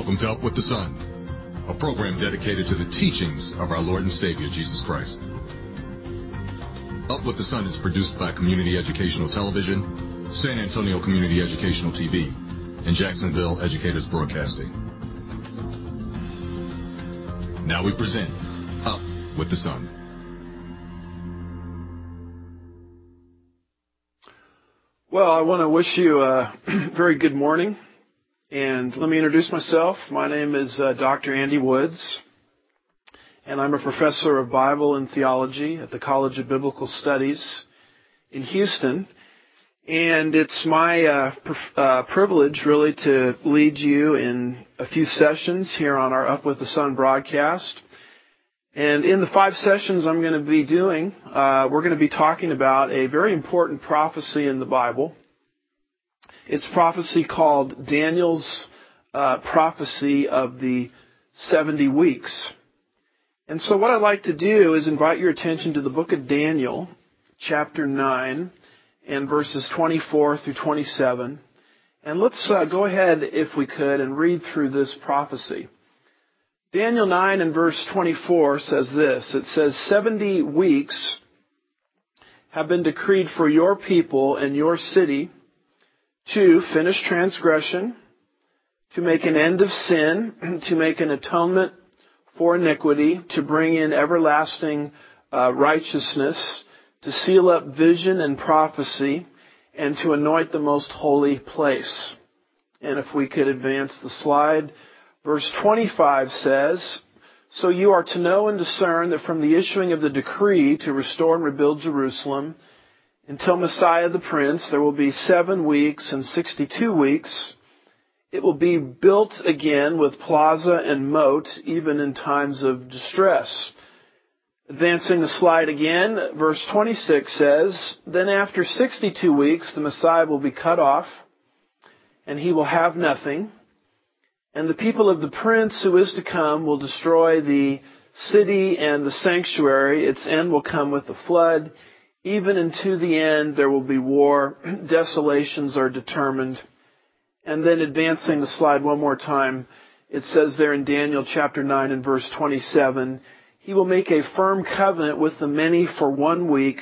Welcome to Up with the Sun, a program dedicated to the teachings of our Lord and Savior, Jesus Christ. Up with the Sun is produced by Community Educational Television, San Antonio Community Educational TV, and Jacksonville Educators Broadcasting. Now we present Up with the Sun. Well, I want to wish you a very good morning, and let me introduce myself. My name is Dr. Andy Woods, and I'm a professor of Bible and Theology at the College of Biblical Studies in Houston, and it's my privilege really to lead you in a few sessions here on our Up with the Sun broadcast. And in the 5 sessions I'm going to be doing, we're going to be talking about a very important prophecy in the Bible. It's a prophecy called Daniel's prophecy of the 70 weeks. And so what I'd like to do is invite your attention to the book of Daniel, chapter 9, and verses 24 through 27. And let's go ahead, if we could, and read through this prophecy. Daniel 9 and verse 24 says this. It says, 70 weeks have been decreed for your people and your city to finish transgression, to make an end of sin, to make an atonement for iniquity, to bring in everlasting righteousness, to seal up vision and prophecy, and to anoint the most holy place. And if we could advance the slide. Verse 25 says, so you are to know and discern that from the issuing of the decree to restore and rebuild Jerusalem until Messiah the Prince, there will be 7 weeks and 62 weeks. It will be built again with plaza and moat, even in times of distress. Advancing the slide again, verse 26 says, then after 62 weeks, the Messiah will be cut off, and he will have nothing. And the people of the prince who is to come will destroy the city and the sanctuary. Its end will come with a flood. Even unto the end there will be war. Desolations are determined. And then advancing the slide one more time, it says there in Daniel chapter 9 and verse 27, he will make a firm covenant with the many for 1 week.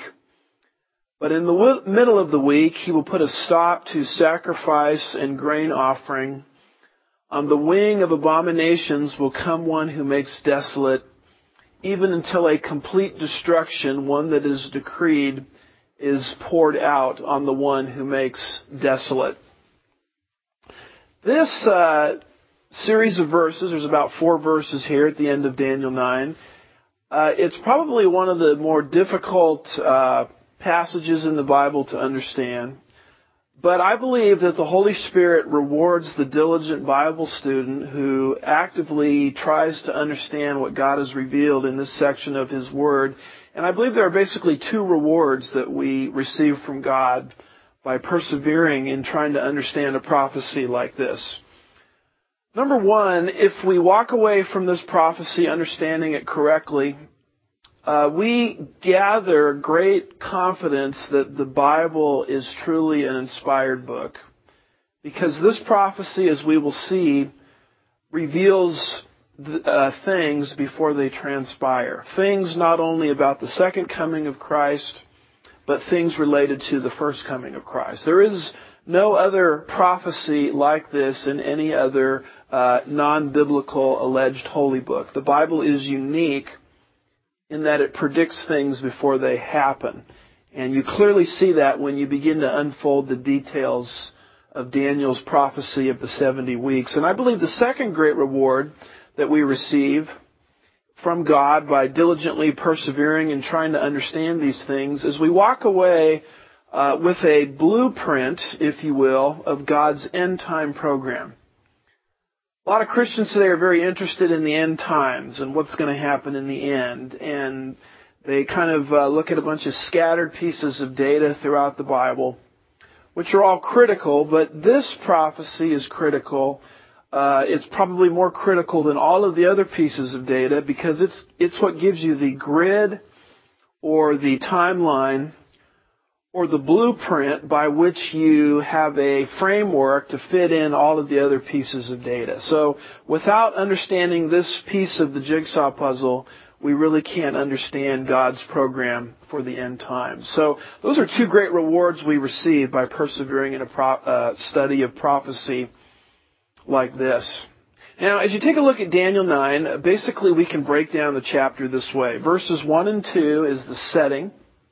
But in the middle of the week he will put a stop to sacrifice and grain offering. On the wing of abominations will come one who makes desolate, even until a complete destruction, one that is decreed, is poured out on the one who makes desolate. This series of verses, there's about 4 verses here at the end of Daniel 9. It's probably one of the more difficult passages in the Bible to understand. But I believe that the Holy Spirit rewards the diligent Bible student who actively tries to understand what God has revealed in this section of His Word. And I believe there are basically 2 rewards that we receive from God by persevering in trying to understand a prophecy like this. Number 1, if we walk away from this prophecy understanding it correctly, we gather great confidence that the Bible is truly an inspired book. Because this prophecy, as we will see, reveals things before they transpire. Things not only about the second coming of Christ, but things related to the first coming of Christ. There is no other prophecy like this in any other non-biblical alleged holy book. The Bible is unique in that it predicts things before they happen. And you clearly see that when you begin to unfold the details of Daniel's prophecy of the 70 weeks. And I believe the second great reward that we receive from God by diligently persevering and trying to understand these things is we walk away with a blueprint, if you will, of God's end-time program. A lot of Christians today are very interested in the end times and what's going to happen in the end. And they kind of look at a bunch of scattered pieces of data throughout the Bible, which are all critical, but this prophecy is critical. It's probably more critical than all of the other pieces of data because it's what gives you the grid or the timeline or the blueprint by which you have a framework to fit in all of the other pieces of data. So without understanding this piece of the jigsaw puzzle, we really can't understand God's program for the end times. So those are two great rewards we receive by persevering in a study of prophecy like this. Now, as you take a look at Daniel 9, basically we can break down the chapter this way. Verses 1 and 2 is the setting.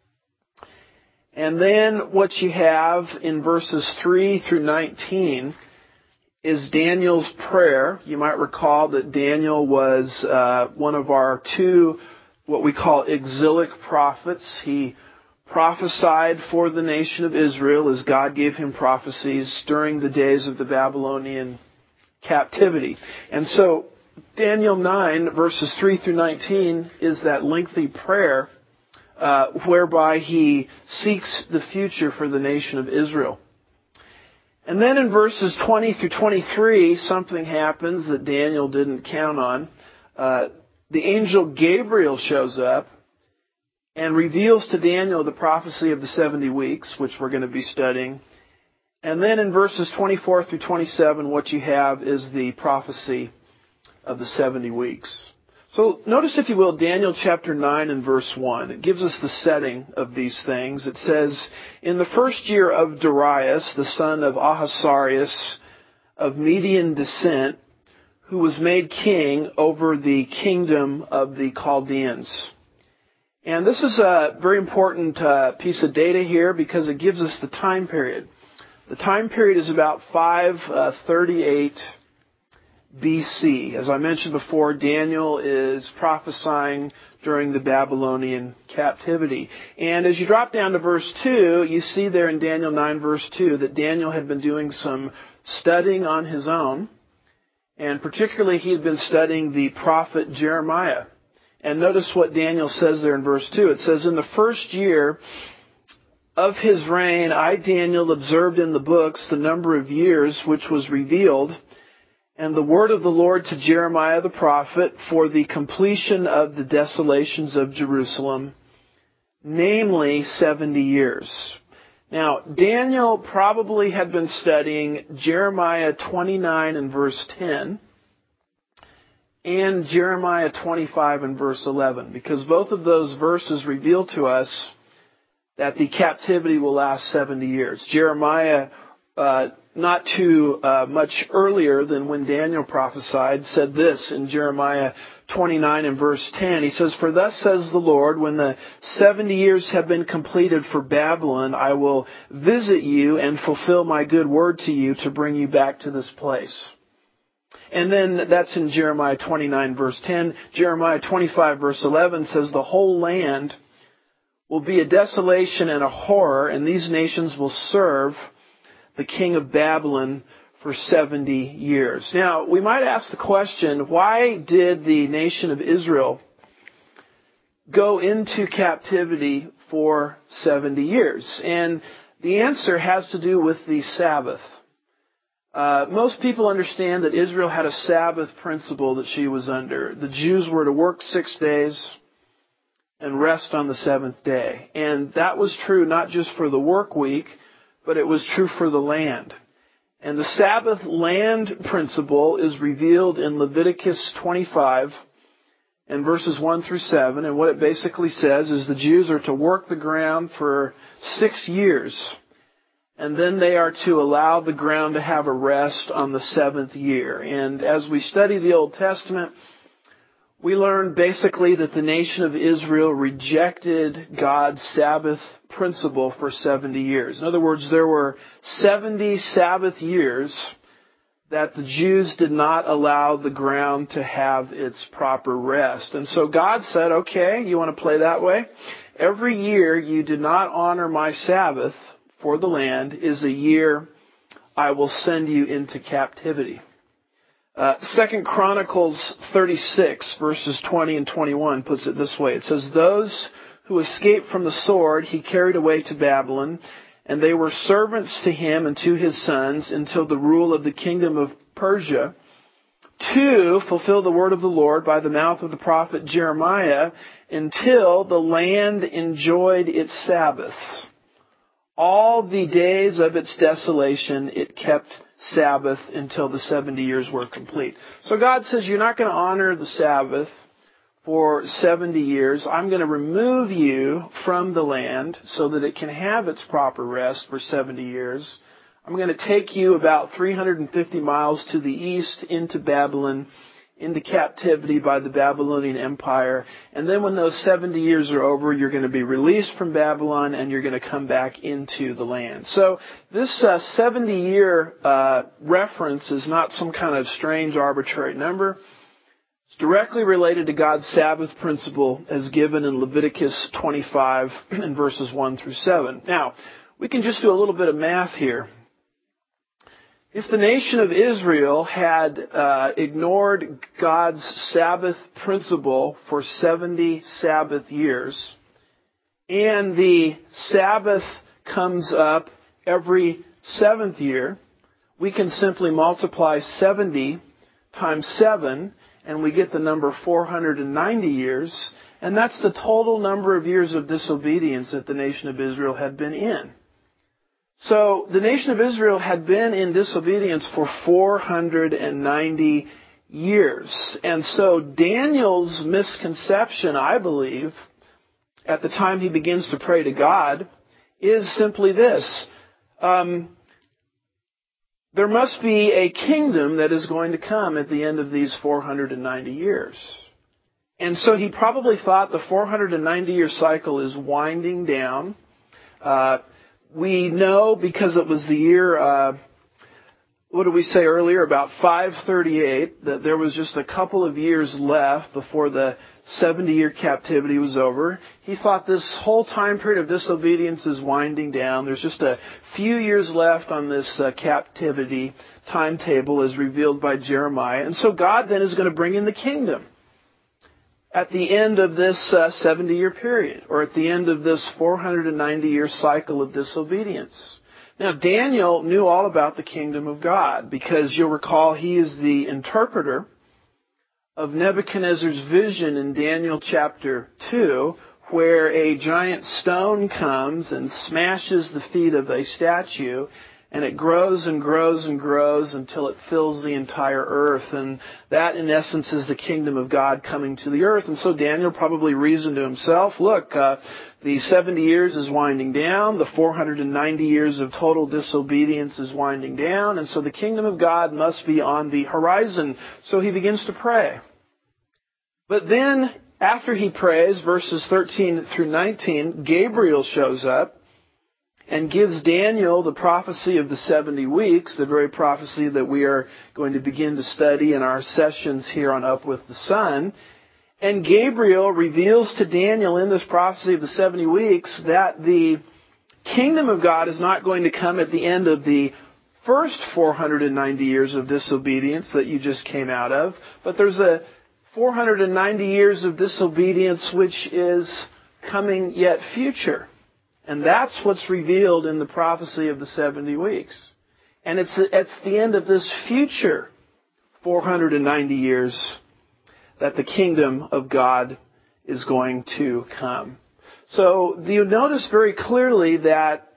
And then what you have in verses 3 through 19 is Daniel's prayer. You might recall that Daniel was one of our two, what we call exilic prophets. He prophesied for the nation of Israel as God gave him prophecies during the days of the Babylonian captivity. And so Daniel 9, verses 3 through 19, is that lengthy prayer whereby he seeks the future for the nation of Israel. And then in verses 20 through 23, something happens that Daniel didn't count on. The angel Gabriel shows up and reveals to Daniel the prophecy of the 70 weeks, which we're going to be studying. And then in verses 24 through 27, what you have is the prophecy of the 70 weeks. So notice, if you will, Daniel chapter 9 and verse 1. It gives us the setting of these things. It says, "In the first year of Darius, the son of Ahasuerus, of Median descent, who was made king over the kingdom of the Chaldeans." And this is a very important piece of data here because it gives us the time period. The time period is about 538 BC. As I mentioned before, Daniel is prophesying during the Babylonian captivity. And as you drop down to verse 2, you see there in Daniel 9 verse 2 that Daniel had been doing some studying on his own. And particularly he had been studying the prophet Jeremiah. And notice what Daniel says there in verse 2. It says, "In the first year of his reign, I, Daniel, observed in the books the number of years which was revealed, and the word of the Lord to Jeremiah the prophet for the completion of the desolations of Jerusalem, namely 70 years." Now, Daniel probably had been studying Jeremiah 29 and verse 10 and Jeremiah 25 and verse 11, because both of those verses reveal to us that the captivity will last 70 years. Jeremiah, not too much earlier than when Daniel prophesied, said this in Jeremiah 29 and verse 10. He says, "For thus says the Lord, when the 70 years have been completed for Babylon, I will visit you and fulfill my good word to you to bring you back to this place." And then that's in Jeremiah 29 verse 10. Jeremiah 25 verse 11 says, "The whole land will be a desolation and a horror, and these nations will serve the king of Babylon for 70 years. Now, we might ask the question, why did the nation of Israel go into captivity for 70 years? And the answer has to do with the Sabbath. Most people understand that Israel had a Sabbath principle that she was under. The Jews were to work 6 days and rest on the seventh day. And that was true not just for the work week, but it was true for the land. And the Sabbath land principle is revealed in Leviticus 25 and verses 1 through 7. And what it basically says is the Jews are to work the ground for 6 years. And then they are to allow the ground to have a rest on the seventh year. And as we study the Old Testament, we learn basically that the nation of Israel rejected God's Sabbath principle for 70 years. In other words, there were 70 Sabbath years that the Jews did not allow the ground to have its proper rest. And so God said, okay, you want to play that way? Every year you did not honor my Sabbath for the land is a year I will send you into captivity. 2 Chronicles 36, verses 20 and 21 puts it this way. It says, "Those who escaped from the sword he carried away to Babylon, and they were servants to him and to his sons until the rule of the kingdom of Persia, to fulfill the word of the Lord by the mouth of the prophet Jeremiah, until the land enjoyed its Sabbaths all the days of its desolation, it kept Sabbath until the 70 years were complete. So God says, you're not going to honor the Sabbath for 70 years. I'm going to remove you from the land so that it can have its proper rest for 70 years. I'm going to take you about 350 miles to the east into Babylon, into captivity by the Babylonian Empire. And then when those 70 years are over, you're going to be released from Babylon and you're going to come back into the land. So this 70-year reference is not some kind of strange arbitrary number. It's directly related to God's Sabbath principle as given in Leviticus 25 in verses 1 through 7. Now, we can just do a little bit of math here. If the nation of Israel had ignored God's Sabbath principle for 70 Sabbath years, and the Sabbath comes up every 7th year, we can simply multiply 70 times 7, and we get the number 490 years, and that's the total number of years of disobedience that the nation of Israel had been in. So the nation of Israel had been in disobedience for 490 years. And so Daniel's misconception, I believe, at the time he begins to pray to God, is simply this. There must be a kingdom that is going to come at the end of these 490 years. And so he probably thought the 490-year cycle is winding down. We know because it was the year, what did we say earlier, about 538, that there was just a couple of years left before the 70-year captivity was over. He thought this whole time period of disobedience is winding down. There's just a few years left on this captivity timetable as revealed by Jeremiah. And so God then is going to bring in the kingdom at the end of this 70-year period, or at the end of this 490-year cycle of disobedience. Now, Daniel knew all about the kingdom of God, because you'll recall he is the interpreter of Nebuchadnezzar's vision in Daniel chapter 2, where a giant stone comes and smashes the feet of a statue, and it grows and grows and grows until it fills the entire earth. And that, in essence, is the kingdom of God coming to the earth. And so Daniel probably reasoned to himself, look, the 70 years is winding down. The 490 years of total disobedience is winding down. And so the kingdom of God must be on the horizon. So he begins to pray. But then, after he prays, verses 13 through 19, Gabriel shows up and gives Daniel the prophecy of the 70 weeks, the very prophecy that we are going to begin to study in our sessions here on Up with the Sun. And Gabriel reveals to Daniel in this prophecy of the 70 weeks that the kingdom of God is not going to come at the end of the first 490 years of disobedience that you just came out of, but there's a 490 years of disobedience which is coming yet future. And that's what's revealed in the prophecy of the 70 weeks. And it's the end of this future 490 years that the kingdom of God is going to come. So you notice very clearly that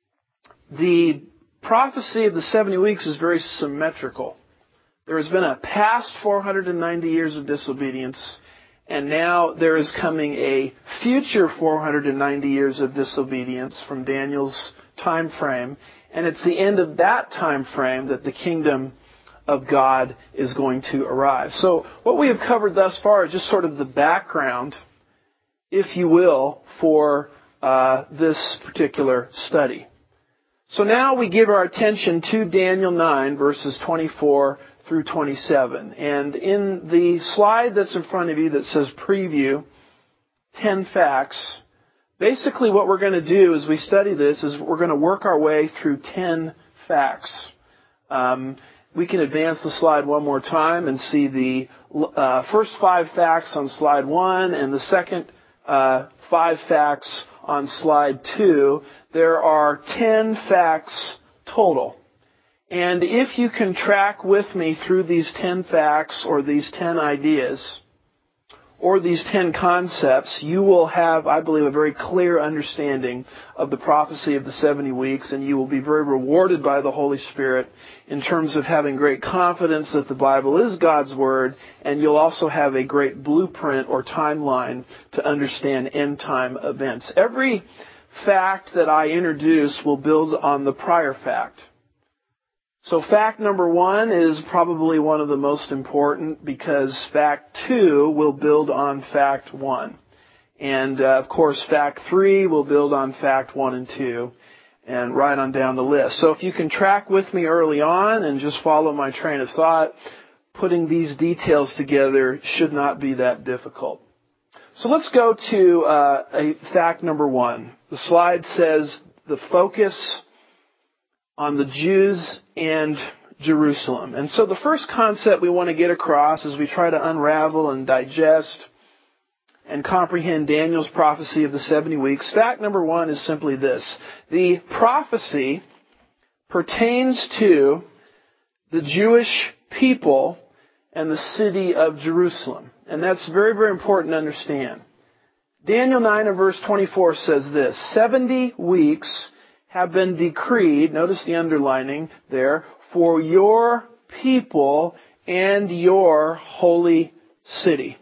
the prophecy of the 70 weeks is very symmetrical. There has been a past 490 years of disobedience, and now there is coming a future 490 years of disobedience from Daniel's time frame. And it's the end of that time frame that the kingdom of God is going to arrive. So what we have covered thus far is just sort of the background, if you will, for this particular study. So now we give our attention to Daniel 9, verses 24 through 27. And in the slide that's in front of you that says preview, 10 facts, basically what we're going to do as we study this is we're going to work our way through 10 facts. We can advance the slide one more time and see the first 5 facts on slide 1 and the second 5 facts on slide 2. There are 10 facts total. And if you can track with me through these 10 facts or these 10 ideas, or these 10 concepts, you will have, I believe, a very clear understanding of the prophecy of the 70 weeks, and you will be very rewarded by the Holy Spirit in terms of having great confidence that the Bible is God's Word, and you'll also have a great blueprint or timeline to understand end-time events. Every fact that I introduce will build on the prior fact. So fact number 1 is probably one of the most important because fact 2 will build on fact 1. And of course fact 3 will build on fact 1 and 2 and right on down the list. So if you can track with me early on and just follow my train of thought, putting these details together should not be that difficult. So let's go to fact number 1. The slide says the focus on the Jews and Jerusalem. And so the first concept we want to get across as we try to unravel and digest and comprehend Daniel's prophecy of the 70 weeks, fact number 1 is simply this. The prophecy pertains to the Jewish people and the city of Jerusalem. And that's very, very important to understand. Daniel 9 and verse 24 says this, 70 weeks have been decreed, notice the underlining there, for your people and your holy city.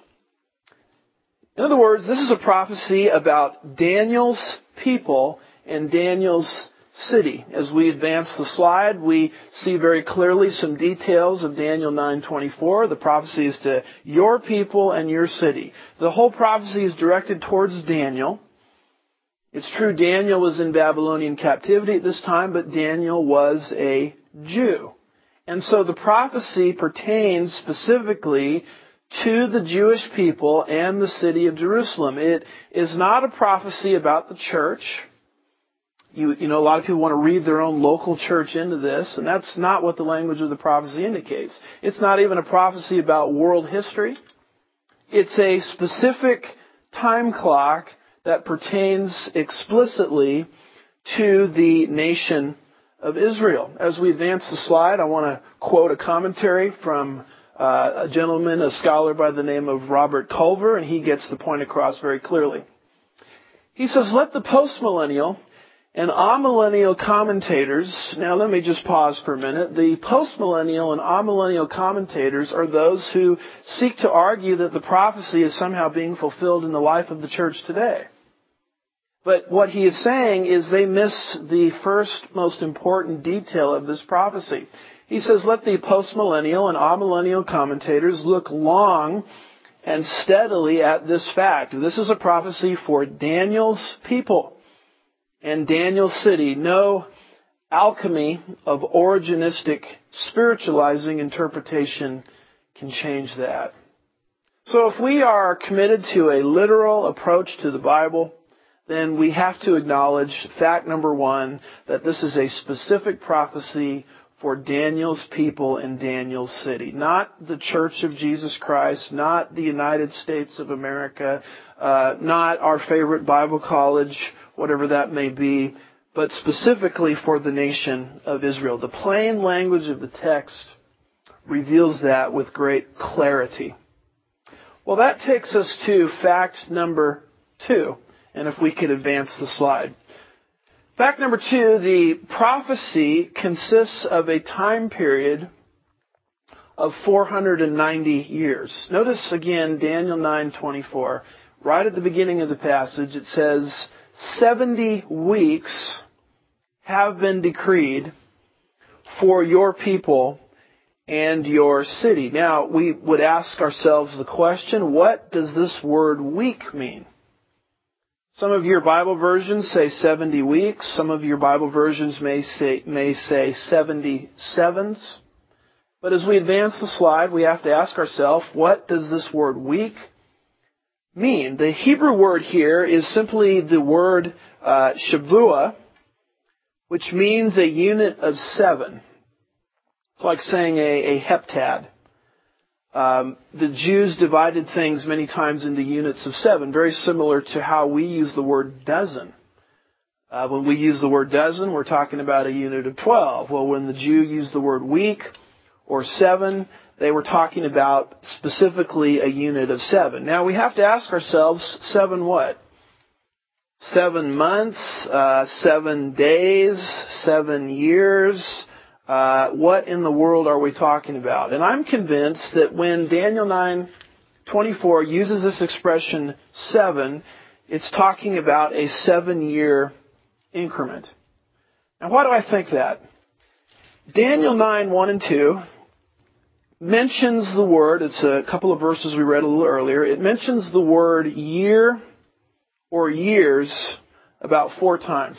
In other words, this is a prophecy about Daniel's people and Daniel's city. As we advance the slide, we see very clearly some details of Daniel 9:24. The prophecy is to your people and your city. The whole prophecy is directed towards Daniel. It's true Daniel was in Babylonian captivity at this time, but Daniel was a Jew. And so the prophecy pertains specifically to the Jewish people and the city of Jerusalem. It is not a prophecy about the church. You know, a lot of people want to read their own local church into this, and that's not what the language of the prophecy indicates. It's not even a prophecy about world history. It's a specific time clock that pertains explicitly to the nation of Israel. As we advance the slide, I want to quote a commentary from a gentleman, a scholar by the name of Robert Culver, and he gets the point across very clearly. He says, let the postmillennial and amillennial commentators, now let me just pause for a minute. The postmillennial and amillennial commentators are those who seek to argue that the prophecy is somehow being fulfilled in the life of the church today. But what he is saying is they miss the first most important detail of this prophecy. He says, let the postmillennial and amillennial commentators look long and steadily at this fact. This is a prophecy for Daniel's people and Daniel's city. No alchemy of originistic spiritualizing interpretation can change that. So if we are committed to a literal approach to the Bible, then we have to acknowledge fact number 1, that this is a specific prophecy for Daniel's people and Daniel's city. Not the Church of Jesus Christ, not the United States of America, not our favorite Bible college, whatever that may be, but specifically for the nation of Israel. The plain language of the text reveals that with great clarity. Well, that takes us to fact number 2. And if we could advance the slide. Fact number 2, the prophecy consists of a time period of 490 years. Notice again Daniel 9:24. Right at the beginning of the passage it says, 70 weeks have been decreed for your people and your city. Now, we would ask ourselves the question, what does this word week mean? Some of your Bible versions say 70 weeks. Some of your Bible versions may say 77s. But as we advance the slide, we have to ask ourselves, what does this word week mean? The Hebrew word here is simply the word Shavua, which means a unit of 7. It's like saying a heptad. The Jews divided things many times into units of 7, very similar to how we use the word dozen. When we use the word dozen, we're talking about a unit of 12. Well, when the Jew used the word week or 7, they were talking about specifically a unit of 7. Now we have to ask ourselves, 7 what? 7 months, 7 days, 7 years. What in the world are we talking about? And I'm convinced that when Daniel 9:24 uses this expression 7, it's talking about a 7-year increment. Now why do I think that? Daniel 9:1 and 2 mentions the word, it's a couple of verses we read a little earlier, it mentions the word year or years about 4 times.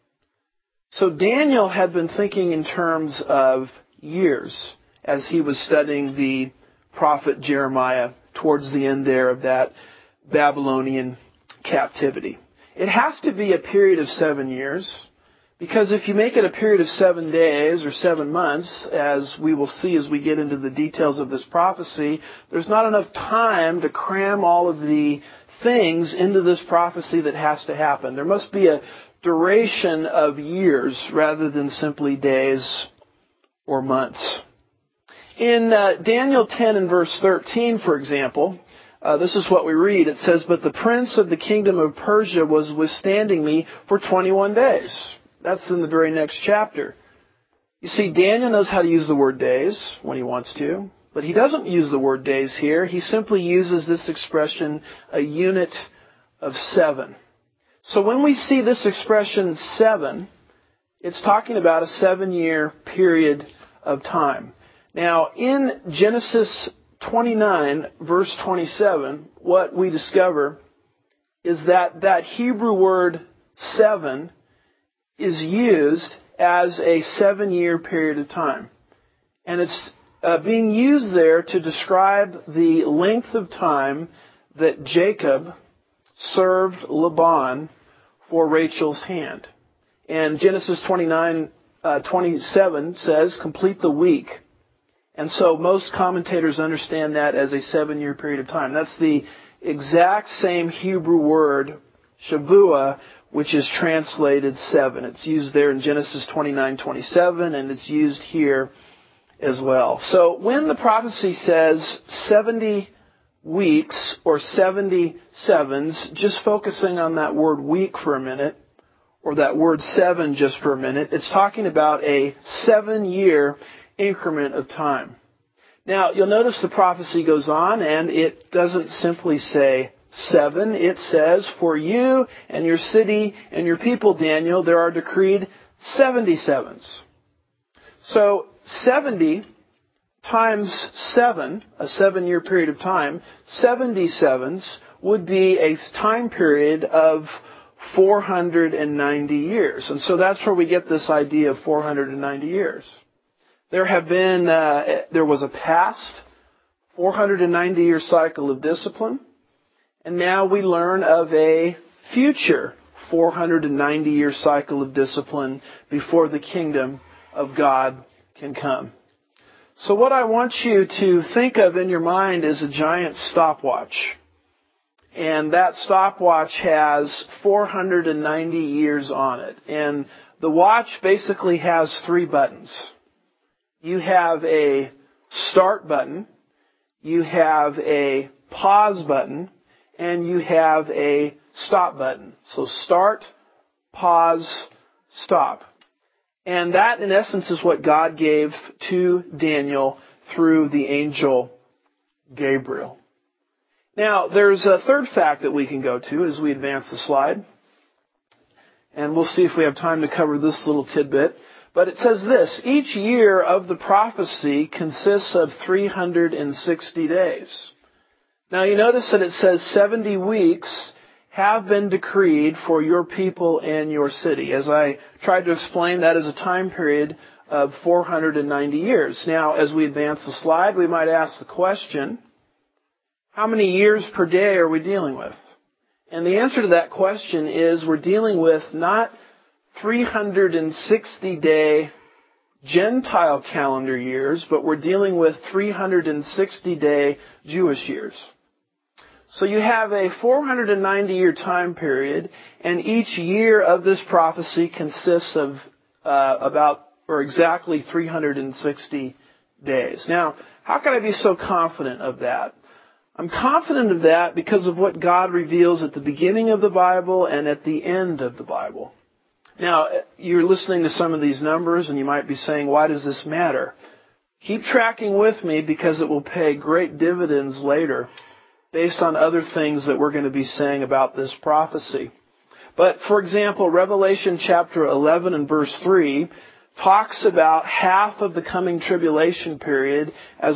So Daniel had been thinking in terms of years as he was studying the prophet Jeremiah towards the end there of that Babylonian captivity. It has to be a period of 7 years, because if you make it a period of 7 days or 7 months, as we will see as we get into the details of this prophecy, there's not enough time to cram all of the things into this prophecy that has to happen. There must be a duration of years rather than simply days or months. In Daniel 10 and verse 13, for example, this is what we read. It says, "But the prince of the kingdom of Persia was withstanding me for 21 days. That's in the very next chapter. You see, Daniel knows how to use the word days when he wants to, but he doesn't use the word days here. He simply uses this expression, a unit of 7. So when we see this expression 7, it's talking about a 7-year period of time. Now, in Genesis 29, verse 27, what we discover is that Hebrew word 7 is used as a 7-year period of time. And it's being used there to describe the length of time that Jacob served Laban for Rachel's hand. And Genesis 29:27 says, "Complete the week." And so most commentators understand that as a 7-year period of time. That's the exact same Hebrew word, Shavuah, which is translated 7. It's used there in Genesis 29:27, and it's used here as well. So when the prophecy says 70 weeks or 70 sevens, just focusing on that word week for a minute, or that word 7 just for a minute, it's talking about a 7-year increment of time. Now, you'll notice the prophecy goes on, and it doesn't simply say 7. It says, "For you and your city and your people, Daniel, there are decreed 77s." So 70 times 7, a 7-year period of time, 77s would be a time period of 490 years. And so that's where we get this idea of 490 years. There was a past 490-year cycle of discipline, and now we learn of a future 490-year cycle of discipline before the kingdom of God can come. So what I want you to think of in your mind is a giant stopwatch. And that stopwatch has 490 years on it. And the watch basically has 3 buttons. You have a start button, you have a pause button, and you have a stop button. So start, pause, stop. And that, in essence, is what God gave to Daniel through the angel Gabriel. Now, there's a third fact that we can go to as we advance the slide. And we'll see if we have time to cover this little tidbit. But it says this: each year of the prophecy consists of 360 days. Now, you notice that it says 70 weeks have been decreed for your people and your city. As I tried to explain, that is a time period of 490 years. Now, as we advance the slide, we might ask the question, how many years per day are we dealing with? And the answer to that question is we're dealing with not 360-day Gentile calendar years, but we're dealing with 360-day Jewish years. So you have a 490-year time period, and each year of this prophecy consists of exactly 360 days. Now, how can I be so confident of that? I'm confident of that because of what God reveals at the beginning of the Bible and at the end of the Bible. Now, you're listening to some of these numbers and you might be saying, why does this matter? Keep tracking with me because it will pay great dividends later based on other things that we're going to be saying about this prophecy. But, for example, Revelation chapter 11 and verse 3 talks about half of the coming tribulation period as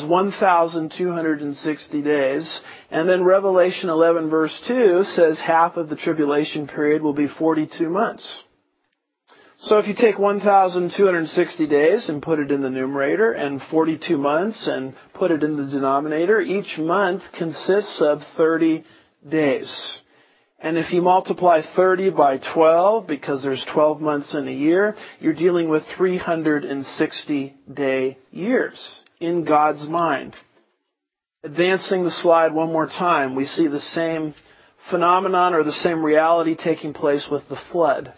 1,260 days. And then Revelation 11 verse 2 says half of the tribulation period will be 42 months. So if you take 1,260 days and put it in the numerator and 42 months and put it in the denominator, each month consists of 30 days. And if you multiply 30 by 12, because there's 12 months in a year, you're dealing with 360-day years in God's mind. Advancing the slide one more time, we see the same phenomenon or the same reality taking place with the flood.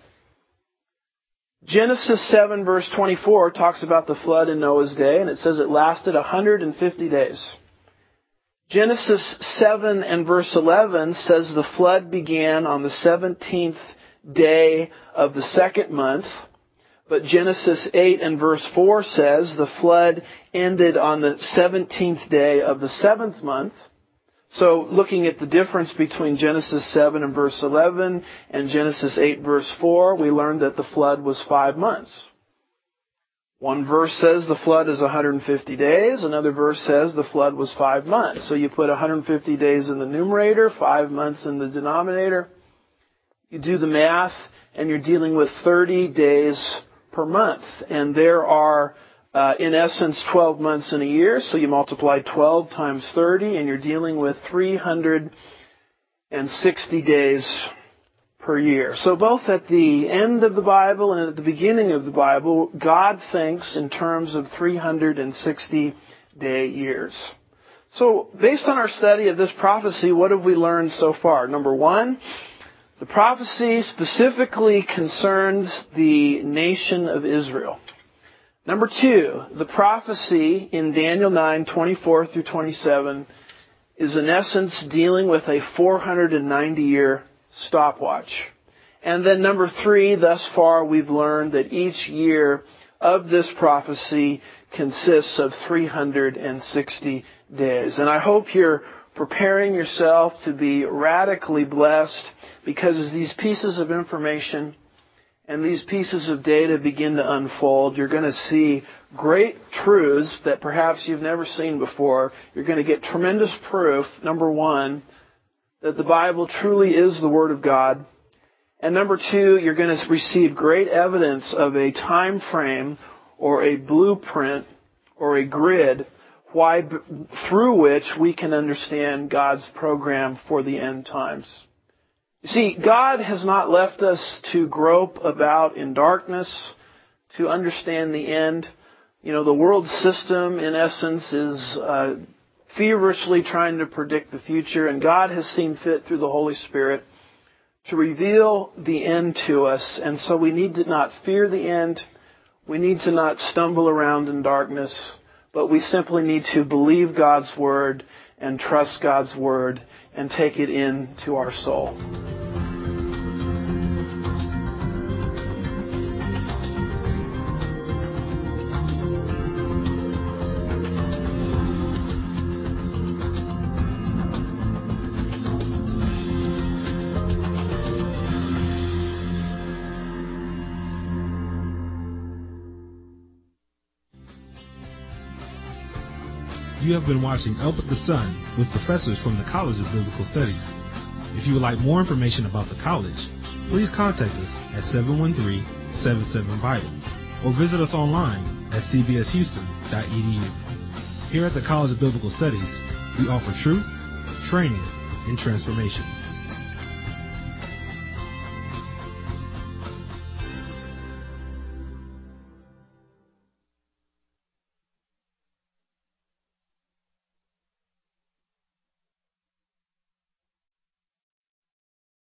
Genesis 7 verse 24 talks about the flood in Noah's day, and it says it lasted 150 days. Genesis 7 and verse 11 says the flood began on the 17th day of the second month, but Genesis 8 and verse 4 says the flood ended on the 17th day of the seventh month. So looking at the difference between Genesis 7 and verse 11 and Genesis 8 verse 4, we learned that the flood was 5 months. One verse says the flood is 150 days. Another verse says the flood was 5 months. So you put 150 days in the numerator, 5 months in the denominator. You do the math, and you're dealing with 30 days per month. And there are, in essence, 12 months in a year. So you multiply 12 times 30, and you're dealing with 360 days per year. So both at the end of the Bible and at the beginning of the Bible, God thinks in terms of 360-day years. So based on our study of this prophecy, what have we learned so far? Number one, the prophecy specifically concerns the nation of Israel. Number two, the prophecy in Daniel 9:24 through 27 is in essence dealing with a 490-year stopwatch. And then number three, thus far we've learned that each year of this prophecy consists of 360 days. And I hope you're preparing yourself to be radically blessed, because as these pieces of information and these pieces of data begin to unfold, you're going to see great truths that perhaps you've never seen before. You're going to get tremendous proof, number one, that the Bible truly is the Word of God. And number two, you're going to receive great evidence of a time frame or a blueprint or a grid through which we can understand God's program for the end times. You see, God has not left us to grope about in darkness to understand the end. You know, the world system, in essence, is feverishly trying to predict the future, and God has seen fit through the Holy Spirit to reveal the end to us. And so we need to not fear the end. We need to not stumble around in darkness, but we simply need to believe God's Word and trust God's Word and take it into our soul. You have been watching Up with the Sun with professors from the College of Biblical Studies. If you would like more information about the college, please contact us at 713-77-BIBLE or visit us online at cbshouston.edu. Here at the College of Biblical Studies, we offer truth, training, and transformation.